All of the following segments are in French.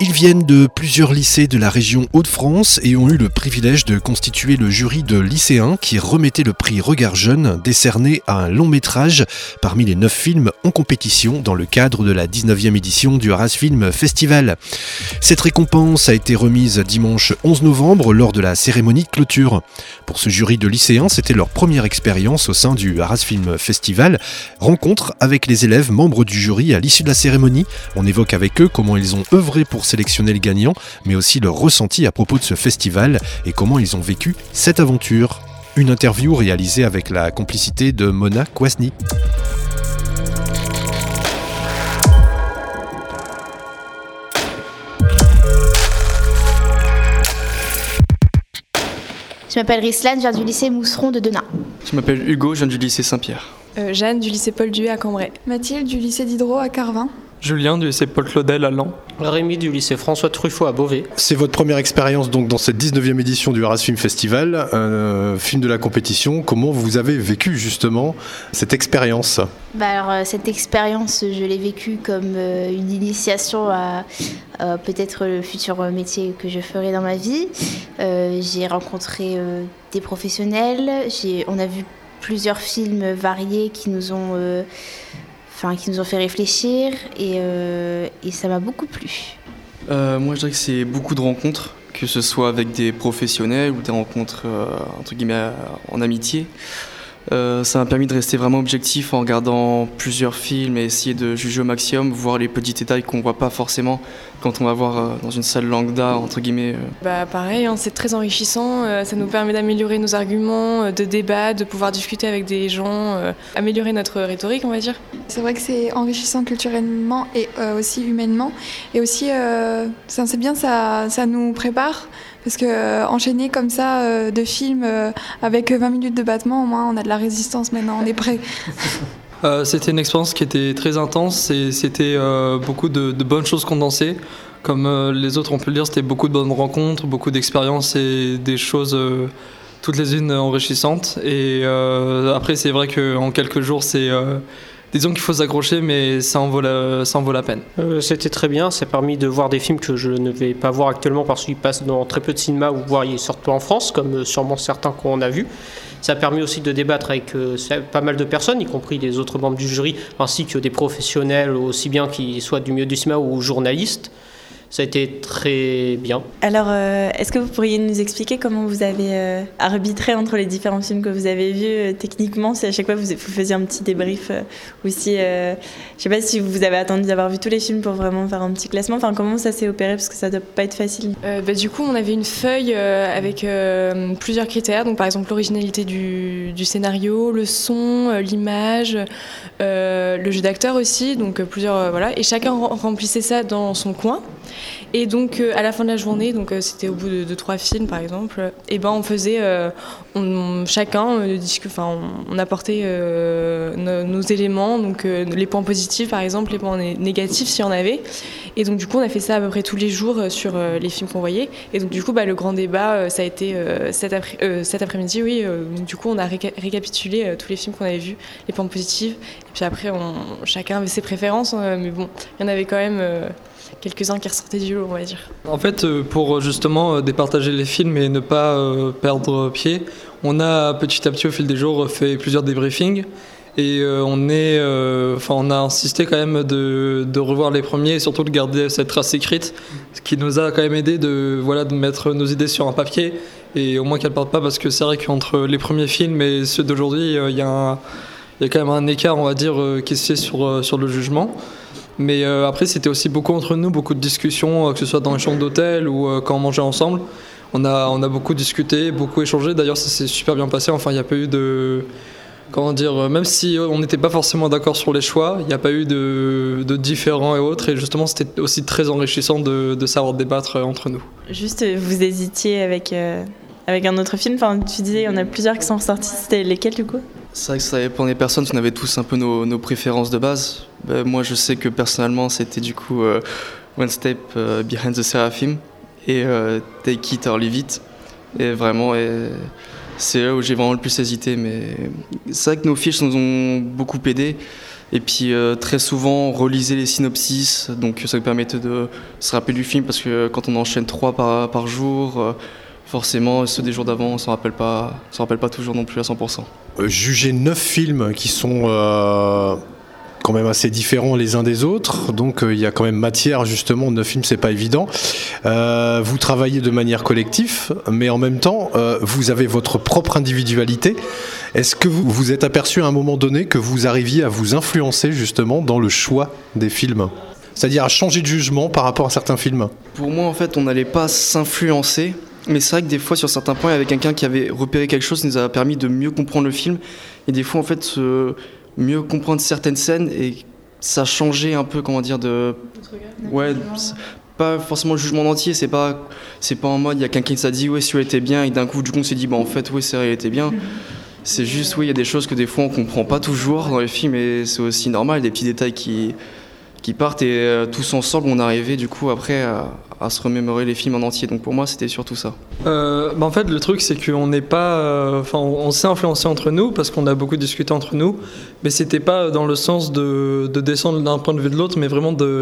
Ils viennent de plusieurs lycées de la région Hauts-de-France et ont eu le privilège de constituer le jury de lycéens qui remettait le prix Regard Jeune décerné à un long métrage parmi les 9 films en compétition dans le cadre de la 19e édition du Arras Film Festival. Cette récompense a été remise dimanche 11 novembre lors de la cérémonie de clôture. Pour ce jury de lycéens, c'était leur première expérience au sein du Arras Film Festival. Rencontre avec les élèves membres du jury à l'issue de la cérémonie. On évoque avec eux comment ils ont œuvré pour sélectionner les gagnants, mais aussi leur ressenti à propos de ce festival et comment ils ont vécu cette aventure. Une interview réalisée avec la complicité de Mona Kwasny. Je m'appelle Rislan, je viens du lycée Mousseron de Denain. Je m'appelle Hugo, je viens du lycée Saint-Pierre. Jeanne du lycée Paul Duet à Cambrai. Mathilde du lycée Diderot à Carvin. Julien du lycée Paul Claudel à Laon. Rémi du lycée François Truffaut à Beauvais. C'est votre première expérience donc dans cette 19e édition du Arras Film Festival, film de la compétition. Comment vous avez vécu justement cette expérience ? Cette expérience, je l'ai vécue comme une initiation à peut-être le futur métier que je ferai dans ma vie. J'ai rencontré des professionnels, on a vu plusieurs films variés qui nous ont fait réfléchir et ça m'a beaucoup plu. Moi je dirais que c'est beaucoup de rencontres, que ce soit avec des professionnels ou des rencontres entre guillemets en amitié. Ça m'a permis de rester vraiment objectif en regardant plusieurs films et essayer de juger au maximum, voir les petits détails qu'on ne voit pas forcément quand on va voir dans une salle lambda, entre guillemets. Pareil, c'est très enrichissant, ça nous permet d'améliorer nos arguments, de débattre, de pouvoir discuter avec des gens, améliorer notre rhétorique, on va dire. C'est vrai que c'est enrichissant culturellement et aussi humainement. Et aussi, c'est bien, ça nous prépare. Parce qu'enchaîner comme ça de films avec 20 minutes de battement, au moins on a de la résistance maintenant, on est prêt. C'était une expérience qui était très intense et c'était beaucoup de bonnes choses condensées. Comme les autres on peut le dire, c'était beaucoup de bonnes rencontres, beaucoup d'expériences et des choses toutes les unes enrichissantes. Et après c'est vrai qu'en quelques jours disons qu'il faut s'accrocher, mais ça en vaut la peine. C'était très bien, ça a permis de voir des films que je ne vais pas voir actuellement parce qu'ils passent dans très peu de cinéma ou voire ils sortent pas en France, comme sûrement certains qu'on a vus. Ça a permis aussi de débattre avec pas mal de personnes, y compris les autres membres du jury, ainsi que des professionnels, aussi bien qu'ils soient du milieu du cinéma ou journalistes. Ça a été très bien. Alors, est-ce que vous pourriez nous expliquer comment vous avez arbitré entre les différents films que vous avez vus techniquement, si à chaque fois vous faisiez un petit débrief ou si, je ne sais pas si vous avez attendu d'avoir vu tous les films pour vraiment faire un petit classement, enfin comment ça s'est opéré parce que ça ne doit pas être facile. Du coup, on avait une feuille avec plusieurs critères, donc par exemple l'originalité du scénario, le son, l'image, le jeu d'acteur aussi, donc plusieurs, voilà, et chacun remplissait ça dans son coin. Et donc à la fin de la journée, donc c'était au bout de 3 films par exemple, et on faisait, chacun on apportait nos éléments, donc les points positifs par exemple, les points négatifs s'il y en avait. Et donc du coup on a fait ça à peu près tous les jours sur les films qu'on voyait. Et donc du coup le grand débat ça a été cet après-midi, oui. Du coup on a récapitulé tous les films qu'on avait vus, les points positifs. Et puis après chacun avait ses préférences, mais bon, il y en avait quand même quelques-uns qui ressortaient du lot, on va dire. En fait, pour justement départager les films et ne pas perdre pied, on a petit à petit au fil des jours fait plusieurs débriefings et on a insisté quand même de revoir les premiers et surtout de garder cette trace écrite, ce qui nous a quand même aidé de mettre nos idées sur un papier et au moins qu'elles partent pas, parce que c'est vrai qu'entre les premiers films et ceux d'aujourd'hui, il y a quand même un écart, on va dire, qui se fait sur le jugement. Mais après, c'était aussi beaucoup entre nous, beaucoup de discussions, que ce soit dans les chambres d'hôtel ou quand on mangeait ensemble. On a beaucoup discuté, beaucoup échangé. D'ailleurs, ça s'est super bien passé. Enfin, il n'y a pas eu de... Comment dire, même si on n'était pas forcément d'accord sur les choix, il n'y a pas eu de différends et autres. Et justement, c'était aussi très enrichissant de savoir débattre entre nous. Juste, vous hésitiez avec un autre film. Enfin, tu disais, il y en a plusieurs qui sont ressortis. C'était lesquels, du coup ? C'est vrai que ça dépend des personnes, on avait tous un peu nos préférences de base. Moi, je sais que personnellement, c'était du coup One Step Behind the Seraphim et Take It or Leave It. Et vraiment, c'est là où j'ai vraiment le plus hésité. Mais c'est vrai que nos fiches nous ont beaucoup aidés. Et puis très souvent, relisez les synopsis, donc ça vous permettait de se rappeler du film, parce que quand on enchaîne 3 par jour, forcément ceux des jours d'avant, on ne s'en rappelle pas toujours non plus à 100%. Juger 9 films qui sont quand même assez différents les uns des autres, donc il y a quand même matière, justement. 9 films, c'est pas évident. Vous travaillez de manière collective, mais en même temps vous avez votre propre individualité. Est-ce que vous vous êtes aperçu à un moment donné que vous arriviez à vous influencer justement dans le choix des films, c'est-à-dire à changer de jugement par rapport à certains films? Pour moi, en fait, on n'allait pas s'influencer, mais c'est vrai que des fois, sur certains points, avec quelqu'un qui avait repéré quelque chose, ça nous a permis de mieux comprendre le film, et des fois, en fait, mieux comprendre certaines scènes, et ça changeait un peu, comment dire, de... Ouais, pas forcément le jugement entier, c'est pas en mode, il y a quelqu'un qui s'est dit, ouais, celui-là était bien, et d'un coup, du coup, on s'est dit, bah en fait, ouais, c'est vrai, il était bien. C'est juste, oui, il y a des choses que des fois, on comprend pas toujours dans les films, et c'est aussi normal, des petits détails qui partent, et tous ensemble, on arrivait, du coup, après, à se remémorer les films en entier. Donc pour moi, c'était surtout ça. En fait, le truc, c'est qu'on n'est pas... on s'est influencé entre nous, parce qu'on a beaucoup discuté entre nous, mais c'était pas dans le sens de descendre d'un point de vue de l'autre, mais vraiment de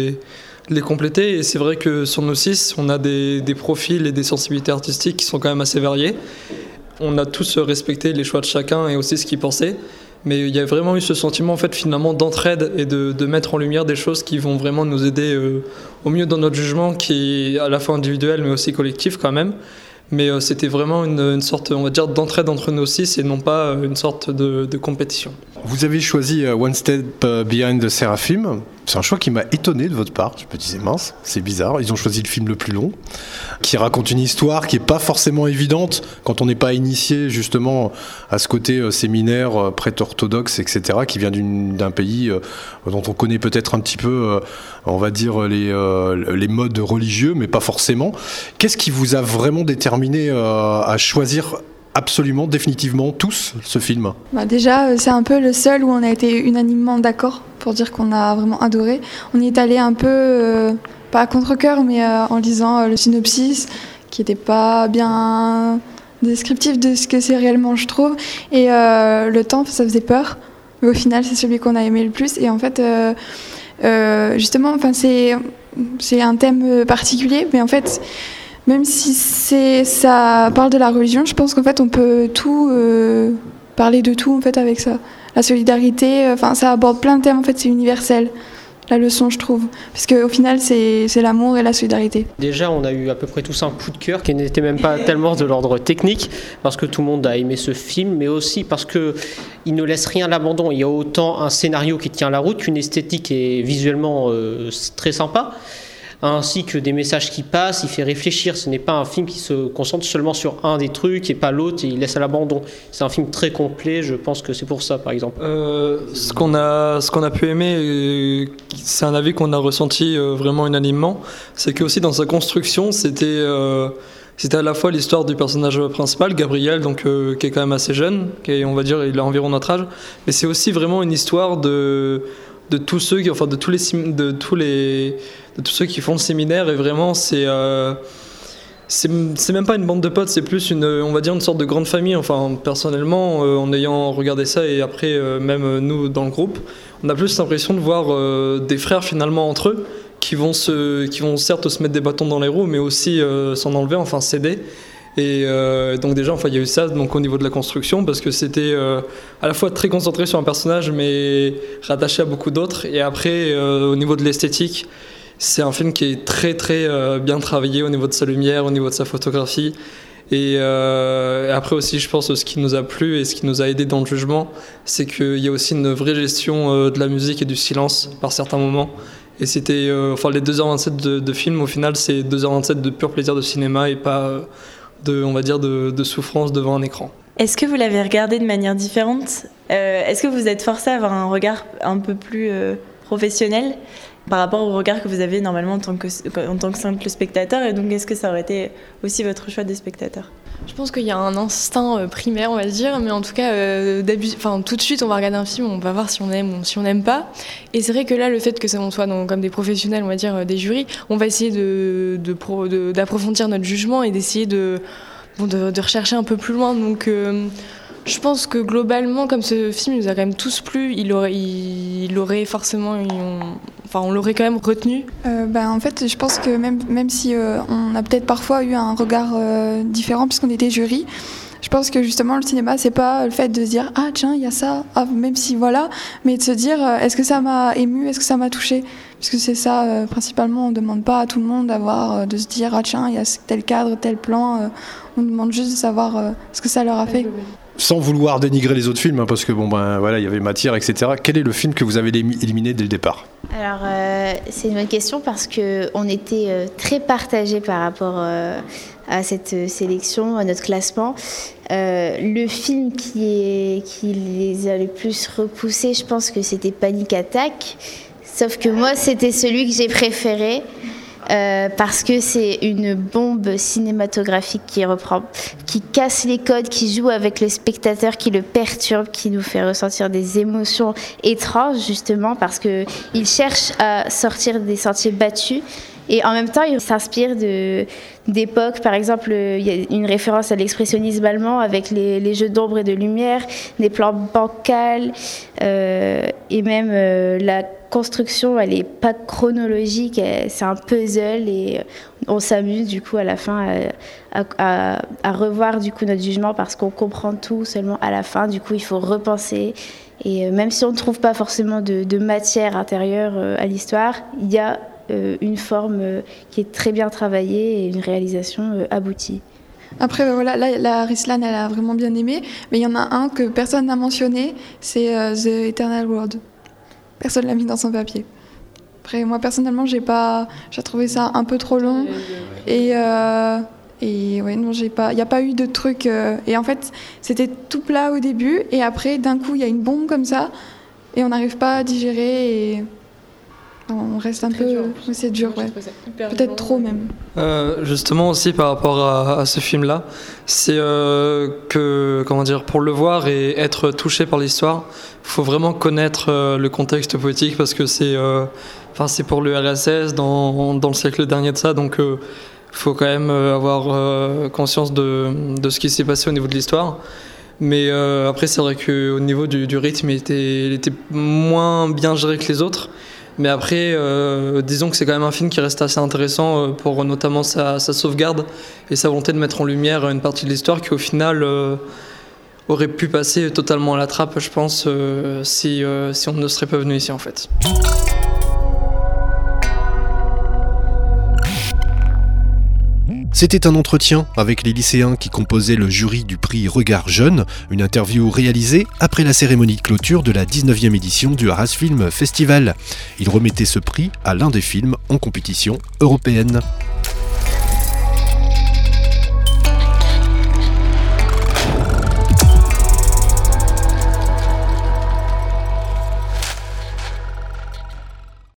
les compléter. Et c'est vrai que sur nos 6, on a des profils et des sensibilités artistiques qui sont quand même assez variés. On a tous respecté les choix de chacun et aussi ce qu'il pensait. Mais il y a vraiment eu ce sentiment, en fait, finalement, d'entraide et de mettre en lumière des choses qui vont vraiment nous aider au mieux dans notre jugement, qui est à la fois individuel mais aussi collectif quand même. Mais c'était vraiment une sorte, on va dire, d'entraide entre nous 6 et non pas une sorte de compétition. Vous avez choisi One Step Behind the Seraphim. C'est un choix qui m'a étonné de votre part. Je me disais, mince, c'est bizarre. Ils ont choisi le film le plus long, qui raconte une histoire qui n'est pas forcément évidente quand on n'est pas initié justement à ce côté séminaire, prêtre orthodoxe, etc., qui vient d'un pays dont on connaît peut-être un petit peu, on va dire, les modes religieux, mais pas forcément. Qu'est-ce qui vous a vraiment déterminé à choisir absolument, définitivement, tous, ce film? Déjà, c'est un peu le seul où on a été unanimement d'accord pour dire qu'on a vraiment adoré. On y est allé un peu, pas à contre-cœur, mais en lisant le synopsis, qui n'était pas bien descriptif de ce que c'est réellement, je trouve. Et le temps, ça faisait peur. Mais au final, c'est celui qu'on a aimé le plus. Et en fait, justement, c'est un thème particulier, mais en fait... Même si ça parle de la religion, je pense qu'en fait on peut parler de tout en fait avec ça. La solidarité, ça aborde plein de thèmes, en fait c'est universel. La leçon, je trouve, parce qu'au final c'est l'amour et la solidarité. Déjà on a eu à peu près tous un coup de cœur qui n'était même pas tellement de l'ordre technique, parce que tout le monde a aimé ce film, mais aussi parce qu'il ne laisse rien à l'abandon. Il y a autant un scénario qui tient la route qu'une esthétique est visuellement très sympa, ainsi que des messages qui passent. Il fait réfléchir. Ce n'est pas un film qui se concentre seulement sur un des trucs et pas l'autre et il laisse à l'abandon. C'est un film très complet, je pense que c'est pour ça par exemple. Ce qu'on a pu aimer, c'est un avis qu'on a ressenti vraiment unanimement, c'est que aussi dans sa construction c'était à la fois l'histoire du personnage principal, Gabriel, donc, qui est quand même assez jeune, on va dire il a environ notre âge, mais c'est aussi vraiment une histoire de tous ceux de tous ceux qui font le séminaire, et vraiment c'est même pas une bande de potes, c'est plus on va dire une sorte de grande famille. Enfin personnellement, en ayant regardé ça et après même nous dans le groupe, on a plus l'impression de voir des frères finalement entre eux qui vont certes se mettre des bâtons dans les roues, mais aussi s'en enlever, enfin s'aider. Et donc déjà, il y a eu ça donc, au niveau de la construction, parce que c'était à la fois très concentré sur un personnage mais rattaché à beaucoup d'autres. Et après, au niveau de l'esthétique, c'est un film qui est très très bien travaillé au niveau de sa lumière, au niveau de sa photographie. Et après aussi, je pense, ce qui nous a plu et ce qui nous a aidé dans le jugement, c'est qu'il y a aussi une vraie gestion de la musique et du silence par certains moments. Et c'était, les 2h27 de film, au final, c'est 2h27 de pur plaisir de cinéma et pas de souffrance devant un écran. Est-ce que vous l'avez regardé de manière différente ? Est-ce que vous êtes forcé à avoir un regard un peu plus professionnel par rapport au regard que vous avez normalement en tant que simple spectateur, et donc est-ce que ça aurait été aussi votre choix des spectateurs ? Je pense qu'il y a un instinct primaire, on va dire, mais en tout cas, tout de suite, on va regarder un film, on va voir si on aime ou si on n'aime pas. Et c'est vrai que là, le fait que on soit comme des professionnels, on va dire, des jurys, on va essayer d'approfondir notre jugement et d'essayer de rechercher un peu plus loin. Donc, Je pense que globalement, comme ce film nous a quand même tous plu, il aurait forcément, on l'aurait quand même retenu. En fait, je pense que même si on a peut-être parfois eu un regard différent puisqu'on était jury, je pense que justement le cinéma, c'est pas le fait de se dire ah tiens il y a ça, même si voilà, mais de se dire est-ce que ça m'a ému, est-ce que ça m'a touché, parce que c'est ça principalement. On demande pas à tout le monde de se dire ah tiens il y a tel cadre, tel plan. On demande juste de savoir ce que ça leur a fait. Sans vouloir dénigrer les autres films, parce que il y avait matière, etc. Quel est le film que vous avez éliminé dès le départ ? Alors, c'est une bonne question parce qu'on était très partagés par rapport à cette sélection, à notre classement. Le film qui les a le plus repoussés, je pense que c'était Panic Attack. Sauf que moi, c'était celui que j'ai préféré. Parce que c'est une bombe cinématographique qui casse les codes, qui joue avec le spectateur, qui le perturbe, qui nous fait ressentir des émotions étranges, justement, parce qu'il cherche à sortir des sentiers battus. Et en même temps, il s'inspire d'époques. Par exemple, il y a une référence à l'expressionnisme allemand avec les jeux d'ombre et de lumière, des plans bancals, et même la construction, elle n'est pas chronologique, c'est un puzzle et on s'amuse du coup à la fin à revoir du coup notre jugement parce qu'on comprend tout seulement à la fin. Du coup, il faut repenser et même si on ne trouve pas forcément de matière intérieure à l'histoire, il y a une forme qui est très bien travaillée et une réalisation aboutie. Après, voilà, là, la Rislan, elle a vraiment bien aimé, mais il y en a un que personne n'a mentionné, c'est The Eternal World. Personne l'a mis dans son papier. Après, moi, personnellement, j'ai trouvé ça un peu trop long. Et ouais, non, il n'y a pas eu de truc. Et en fait, c'était tout plat au début, et après, d'un coup, il y a une bombe comme ça, et on n'arrive pas à digérer, et on reste un peu... Dur. C'est dur, ouais. Peut-être trop même. Justement aussi par rapport à ce film-là, c'est que, pour le voir et être touché par l'histoire, il faut vraiment connaître le contexte politique parce que c'est pour le RSS dans le siècle dernier de ça, donc il faut quand même avoir conscience de ce qui s'est passé au niveau de l'histoire. Mais après, c'est vrai qu'au niveau du rythme, il était moins bien géré que les autres. Mais après, disons que c'est quand même un film qui reste assez intéressant pour notamment sa sauvegarde et sa volonté de mettre en lumière une partie de l'histoire qui, au final, aurait pu passer totalement à la trappe, je pense, si on ne serait pas venu ici, en fait. C'était un entretien avec les lycéens qui composaient le jury du prix Regard Jeune, une interview réalisée après la cérémonie de clôture de la 19e édition du Arras Film Festival. Ils remettaient ce prix à l'un des films en compétition européenne.